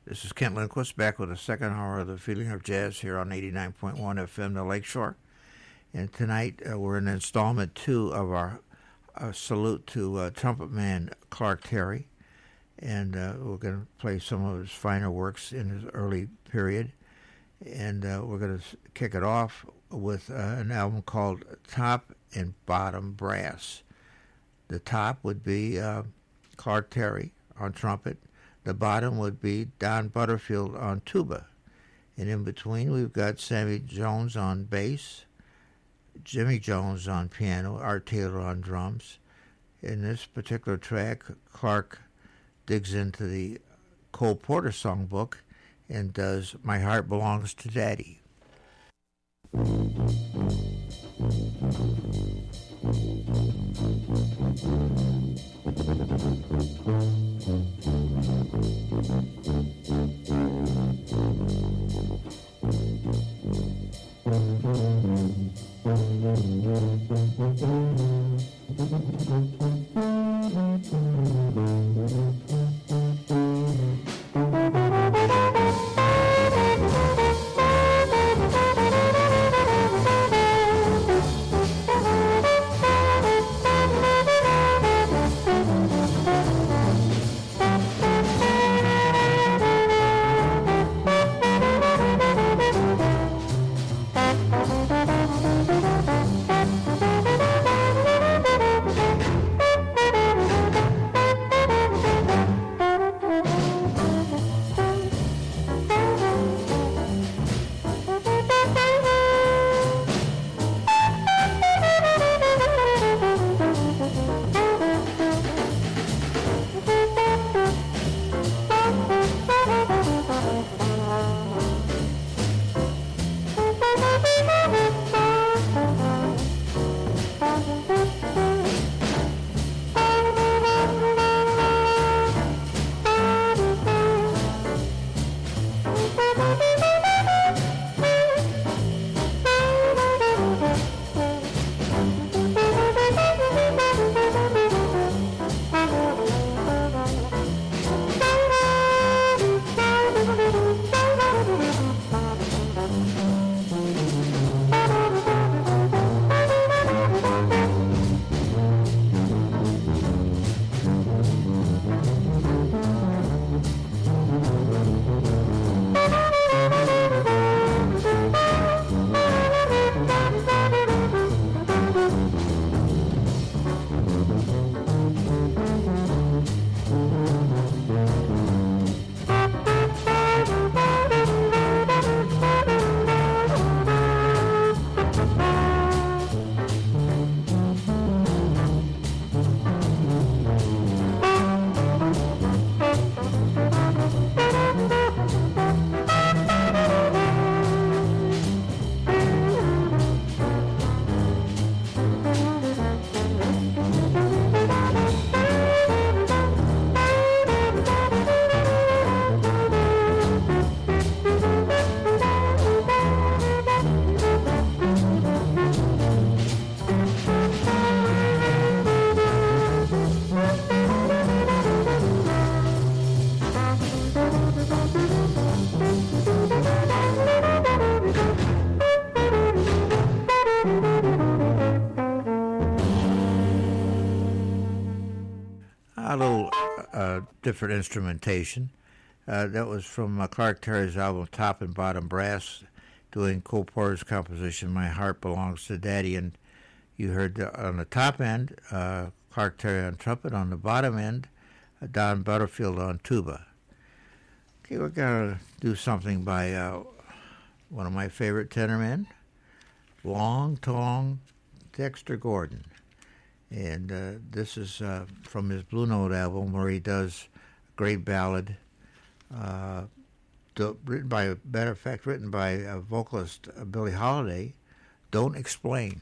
This is Kent Lindquist back with the second hour of the Feeling of Jazz here on 89.1 FM, the Lakeshore. And tonight we're in installment 2 of our salute to trumpet man Clark Terry. And we're going to play some of his finer works in his early period. And we're going to kick it off with an album called Top and Bottom Brass. The top would be Clark Terry on trumpet. The bottom would be Don Butterfield on tuba. And in between, we've got Sammy Jones on bass, Jimmy Jones on piano, Art Taylor on drums. In this particular track, Clark digs into the Cole Porter songbook and does My Heart Belongs to Daddy. A little different instrumentation. That was from Clark Terry's album Top and Bottom Brass, doing Cole Porter's composition My Heart Belongs to Daddy. And you heard on the top end Clark Terry on trumpet, on the bottom end Don Butterfield on tuba. Okay, we're going to do something by one of my favorite tenor men, Long Tong Dexter Gordon. And this is from his Blue Note album, where he does a great ballad, written by vocalist Billie Holiday, Don't Explain.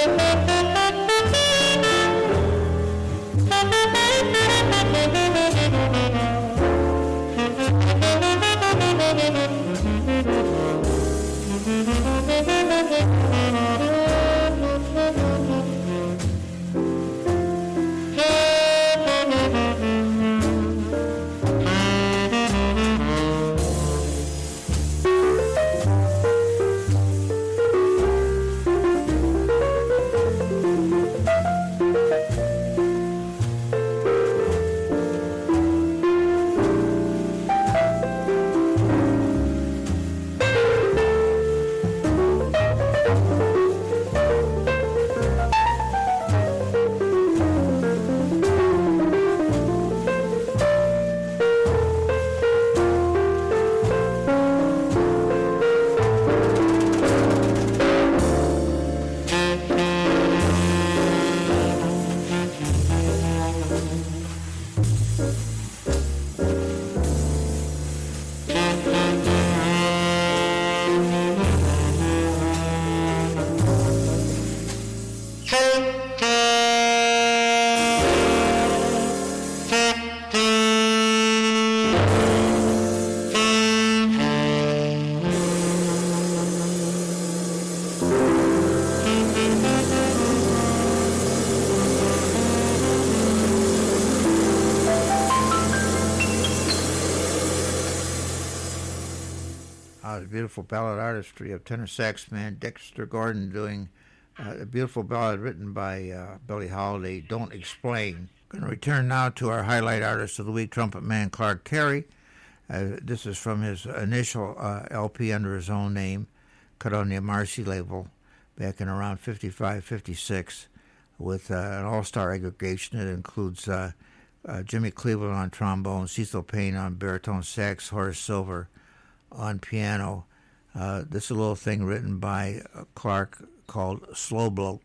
The beautiful ballad artistry of tenor sax man Dexter Gordon doing a beautiful ballad written by Billie Holiday, Don't Explain. Going to return now to our highlight artist of the week, trumpet man Clark Terry. This is from his initial LP under his own name, cut on the Marcy label back in around 55, 56, with an all-star aggregation that includes Jimmy Cleveland on trombone, Cecil Payne on baritone sax, Horace Silver on piano. This is a little thing written by Clark called Slow Bloat.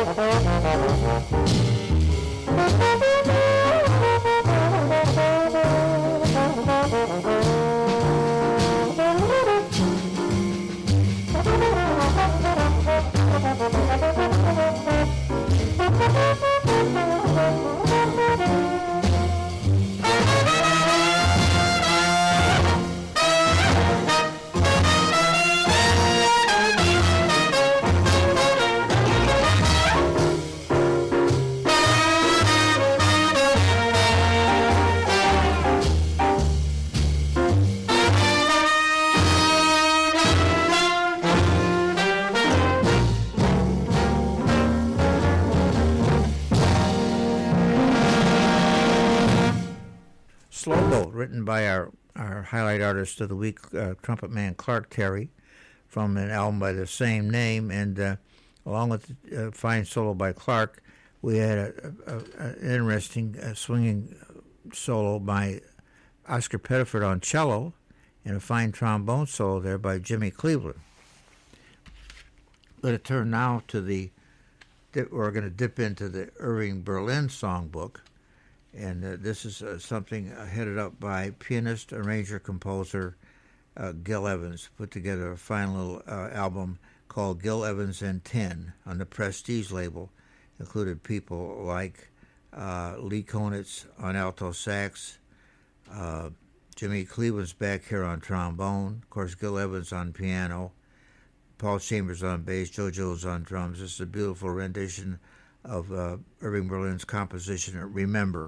Slow Boat, written by our highlight artist of the week, trumpet man Clark Terry, from an album by the same name, and along with a fine solo by Clark, we had an interesting swinging solo by Oscar Pettiford on cello, and a fine trombone solo there by Jimmy Cleveland. We're going to turn now to we're going to dip into the Irving Berlin songbook. And this is something headed up by pianist, arranger, composer Gil Evans. Put together a fine little album called Gil Evans and 10 on the Prestige label. Included people like Lee Konitz on alto sax, Jimmy Cleveland's back here on trombone, of course Gil Evans on piano, Paul Chambers on bass, Joe Jones on drums. This is a beautiful rendition of Irving Berlin's composition, Remember.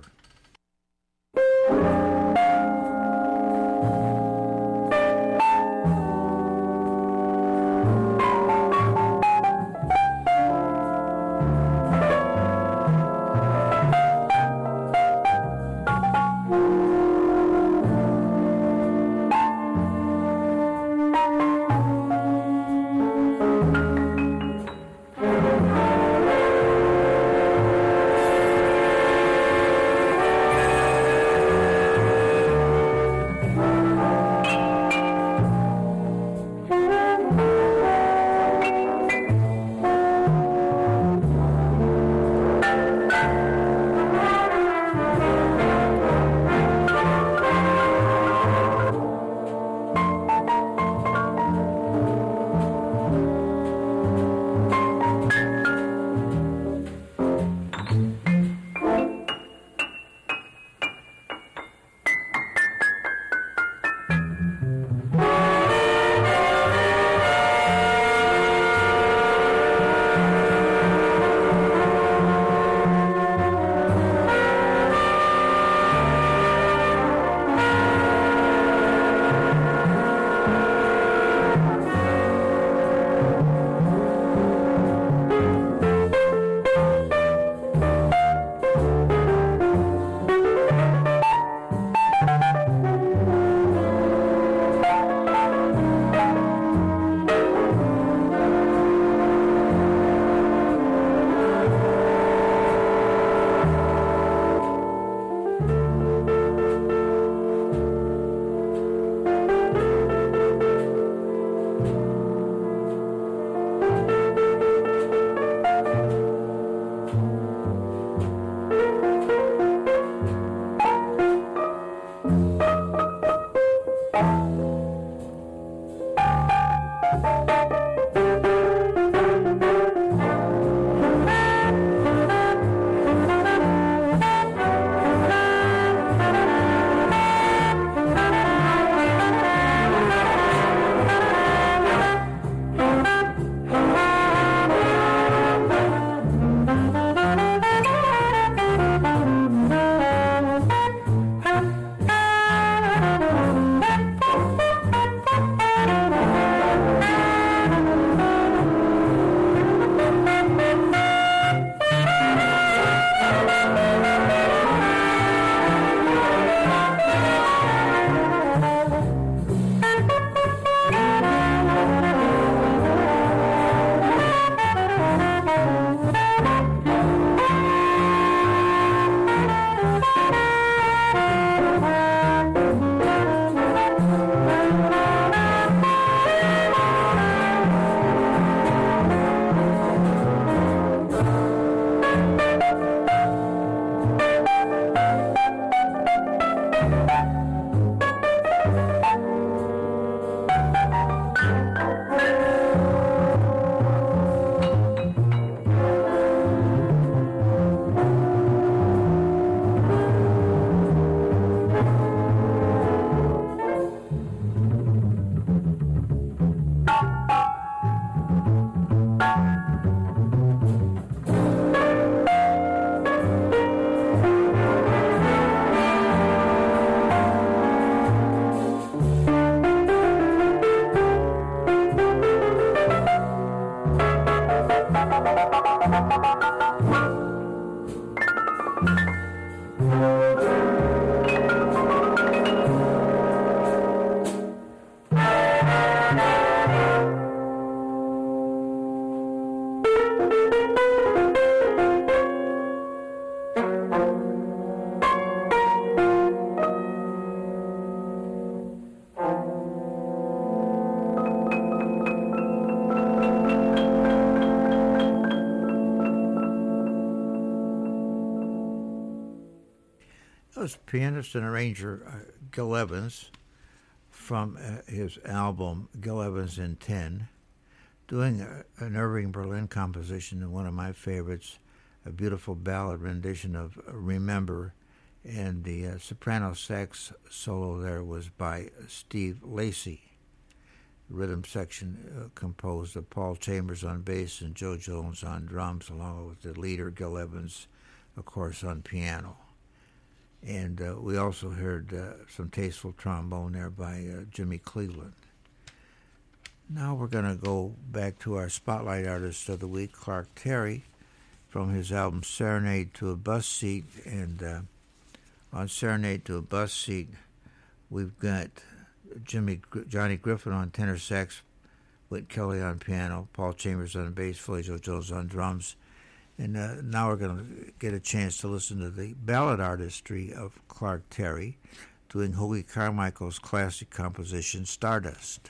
was pianist and arranger Gil Evans from his album Gil Evans in 10, doing an Irving Berlin composition and one of my favorites, a beautiful ballad rendition of Remember, and the soprano sax solo there was by Steve Lacy. The rhythm section composed of Paul Chambers on bass and Joe Jones on drums, along with the leader Gil Evans, of course, on piano. And we also heard some tasteful trombone there by Jimmy Cleveland. Now we're going to go back to our Spotlight Artist of the Week, Clark Terry, from his album Serenade to a Bus Seat. And on Serenade to a Bus Seat, we've got Johnny Griffin on tenor sax, Whit Kelly on piano, Paul Chambers on bass, Philly Joe Jones on drums. And now we're going to get a chance to listen to the ballad artistry of Clark Terry, doing Hoagy Carmichael's classic composition, Stardust.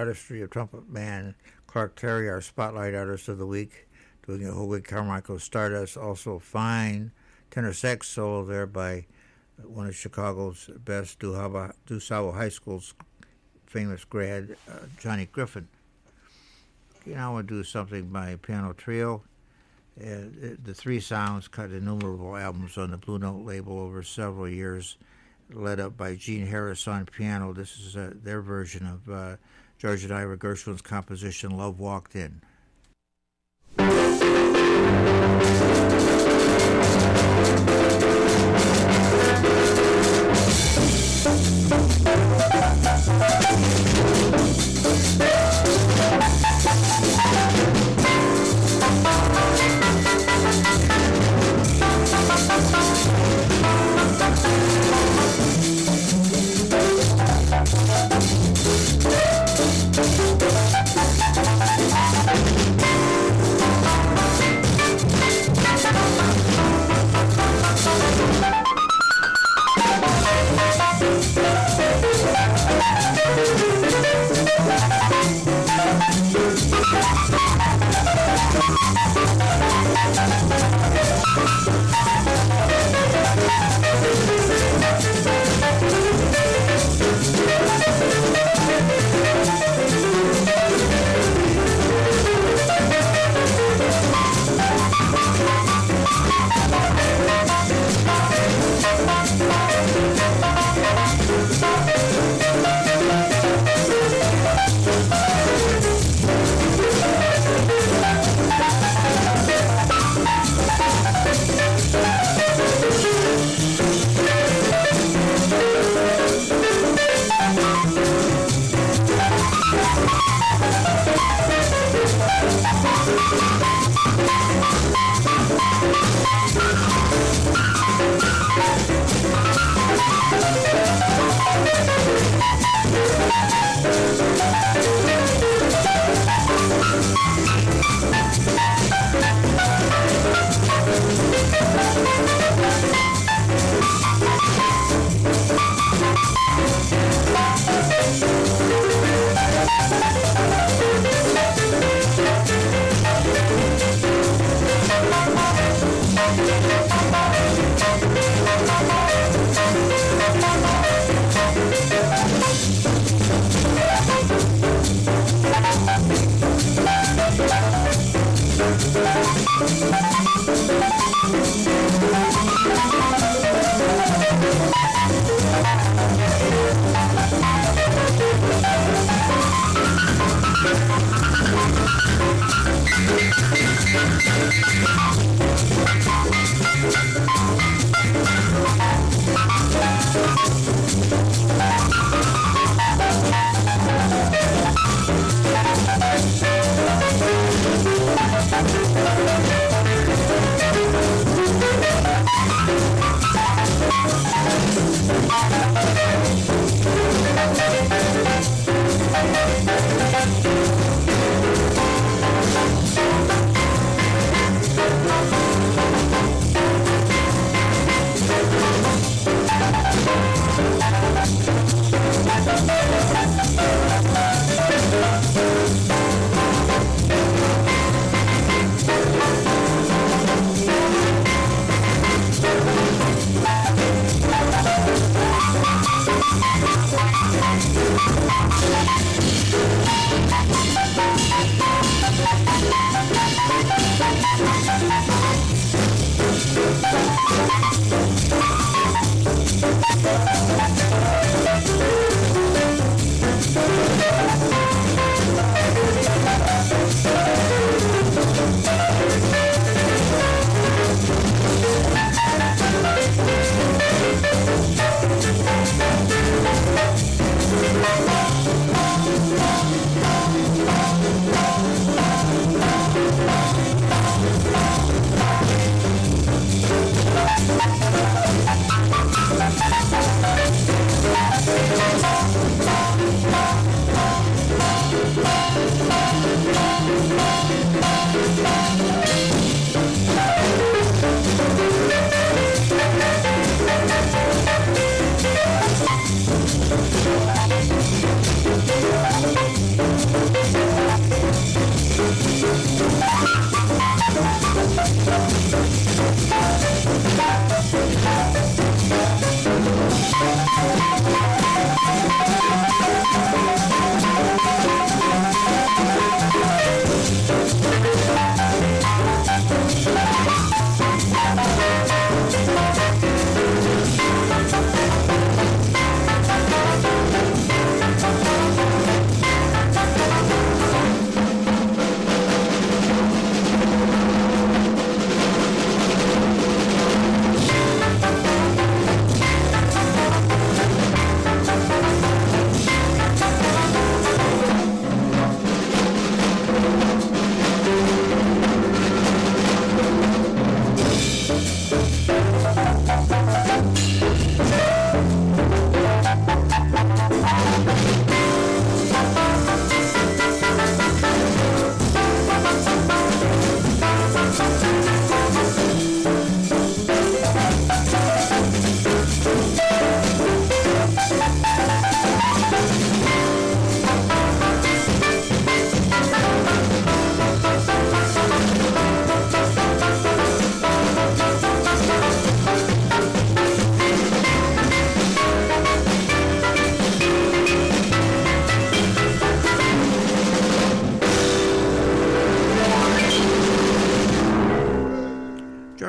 artistry of trumpet man Clark Terry, our spotlight artist of the week, doing a Hoagie Carmichael Stardust. Also fine tenor sax solo there by one of Chicago's best, DuSable High School's famous grad, Johnny Griffin. Okay, now I want to do something by piano trio. The Three Sounds cut innumerable albums on the Blue Note label over several years, led up by Gene Harris on piano. This is their version of George and Ira Gershwin's composition, Love Walked In.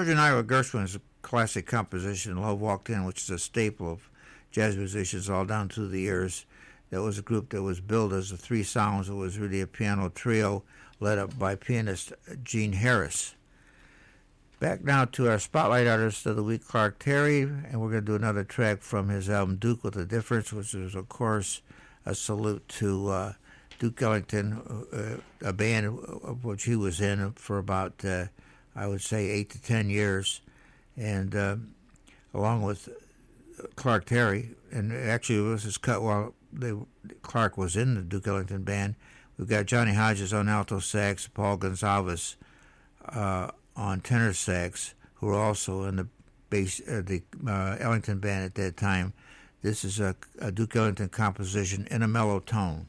George and Ira Gershwin's classic composition, Love Walked In, which is a staple of jazz musicians all down through the years. That was a group that was billed as the Three Sounds. It was really a piano trio led up by pianist Gene Harris. Back now to our Spotlight Artist of the Week, Clark Terry, and we're going to do another track from his album Duke with a Difference, which is, of course, a salute to Duke Ellington, a band of which he was in for about, I would say, 8 to 10 years, and along with Clark Terry, and actually it was his cut while Clark was in the Duke Ellington band. We've got Johnny Hodges on alto sax, Paul Gonsalves on tenor sax, who were also in the Ellington band at that time. This is a Duke Ellington composition in a mellow tone.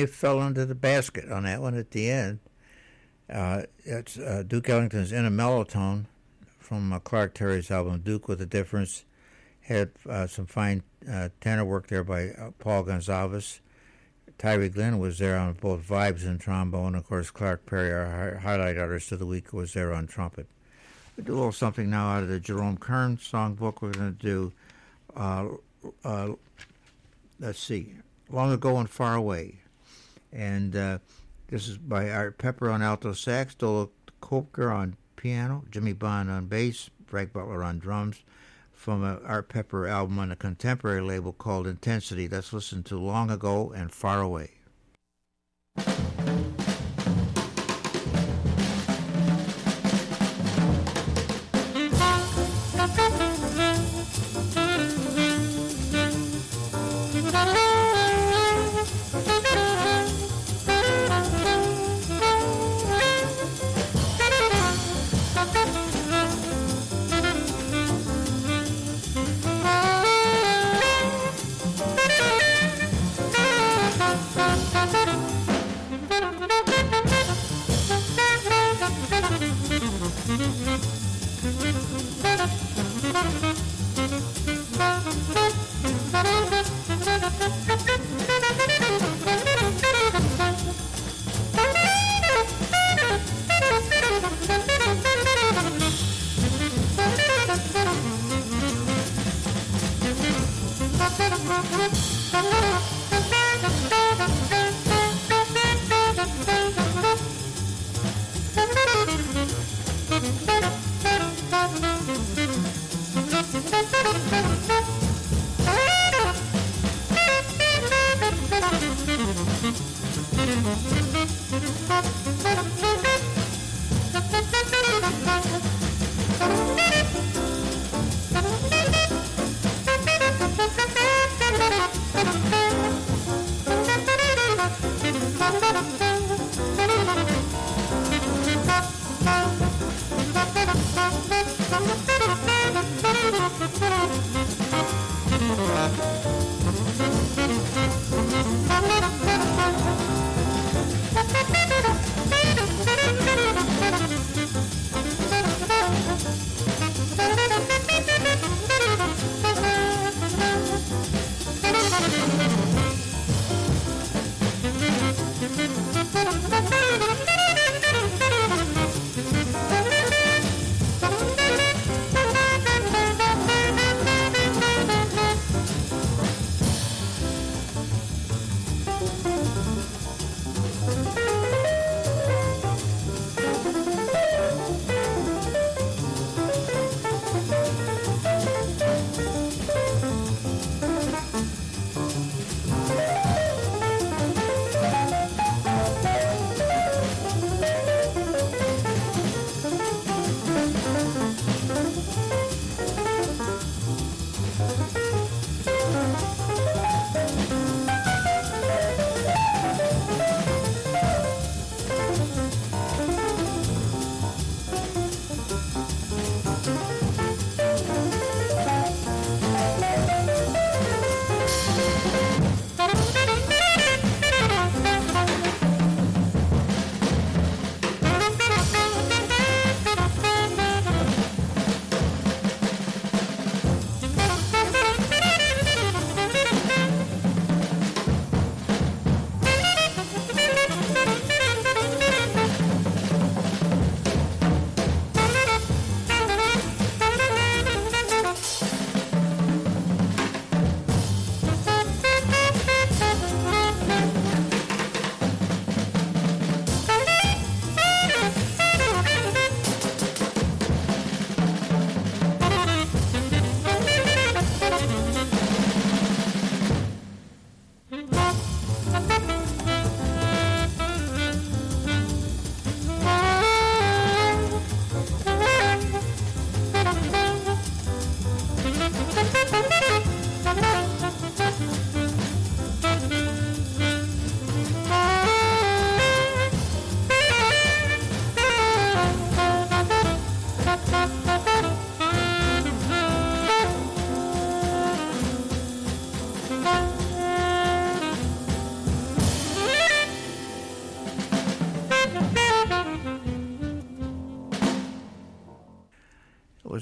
they fell into the basket on that one at the end. It's Duke Ellington's In a Mellowtone from Clark Terry's album Duke with a Difference. Had some fine tenor work there by Paul Gonsalves. Tyree Glenn was there on both vibes and trombone. Of course, Clark Perry, our highlight artist of the week, was there on trumpet. We'll do a little something now out of the Jerome Kern songbook. We're going to do, let's see, Long Ago and Far Away. And this is by Art Pepper on alto sax, Dolo Kopker on piano, Jimmy Bond on bass, Frank Butler on drums, from an Art Pepper album on a contemporary label called Intensity. Let's listen to Long Ago and Far Away.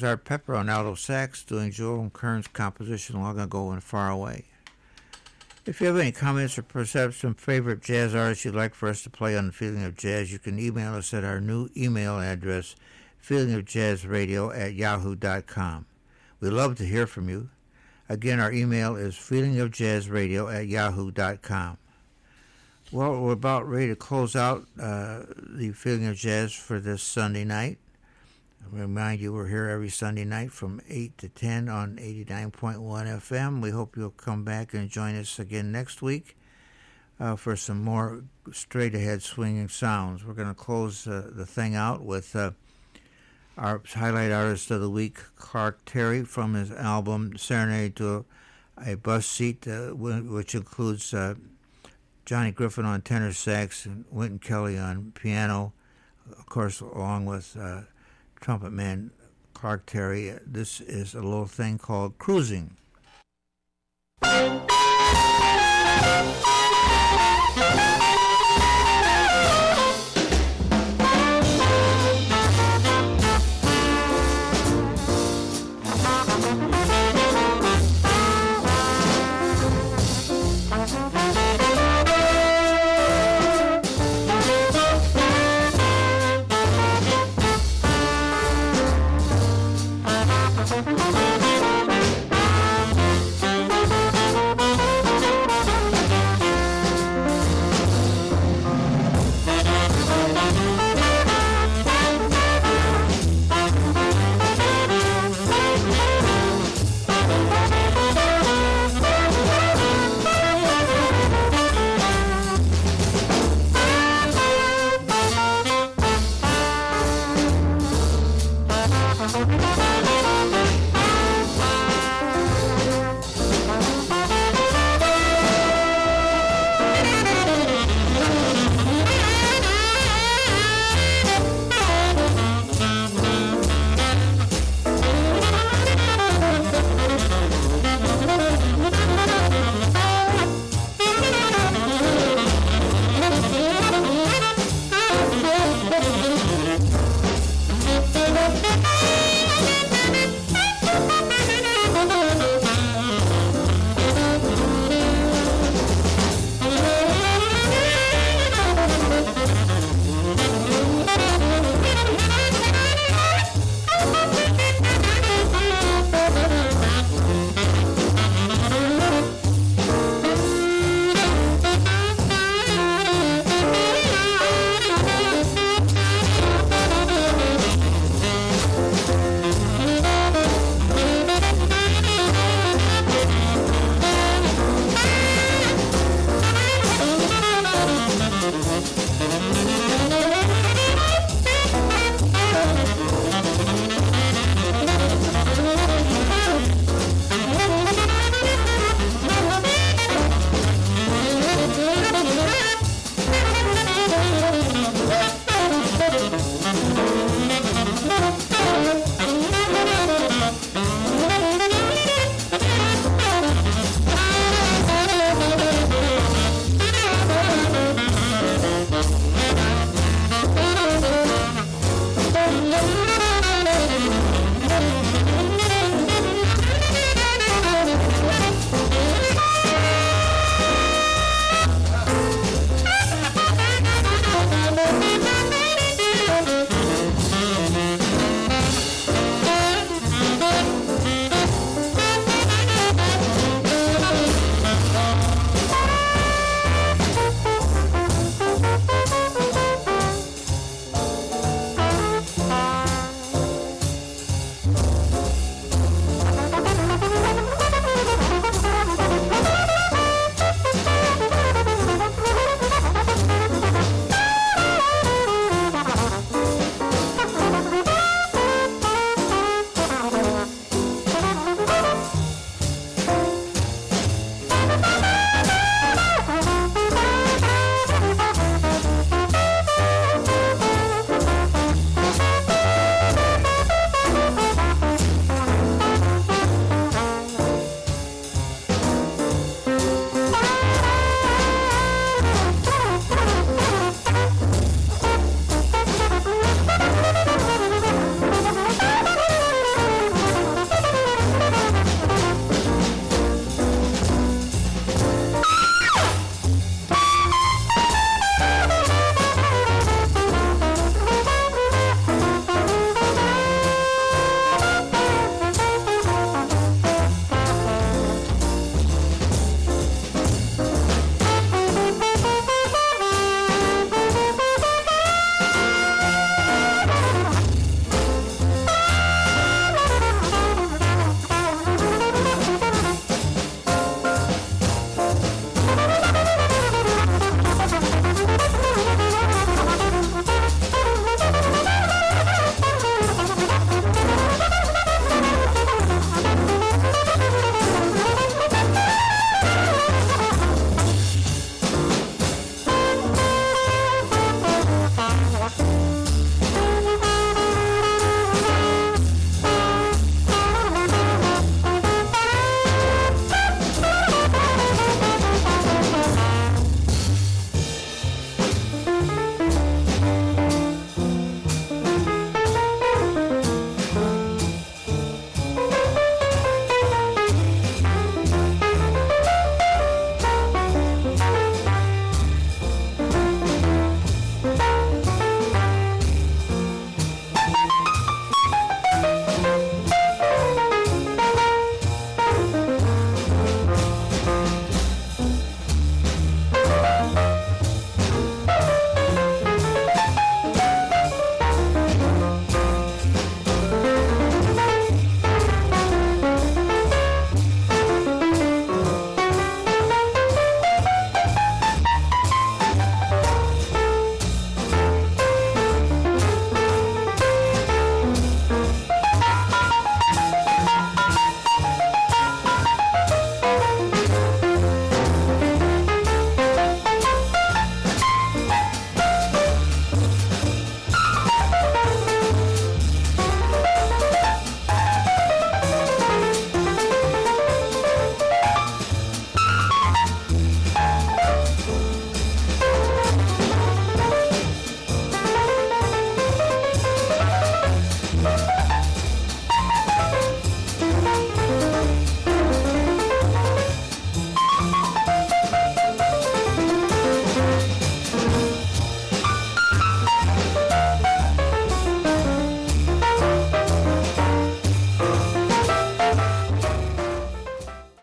was Art Pepper on alto sax, doing Joel Kern's composition Long Ago and Far Away. If you have any comments or perhaps some favorite jazz artists you'd like for us to play on The Feeling of Jazz, you can email us at our new email address, feelingofjazzradio@yahoo.com. We love to hear from you. Again, our email is feelingofjazzradio@yahoo.com. Well, we're about ready to close out the Feeling of Jazz for this Sunday night. I remind you, we're here every Sunday night from 8 to 10 on 89.1 FM. We hope you'll come back and join us again next week for some more straight-ahead swinging sounds. We're going to close the thing out with our highlight artist of the week, Clark Terry, from his album Serenade to a Bus Seat, which includes Johnny Griffin on tenor sax and Wynton Kelly on piano, of course, along with trumpet man Clark Terry. This is a little thing called Cruising.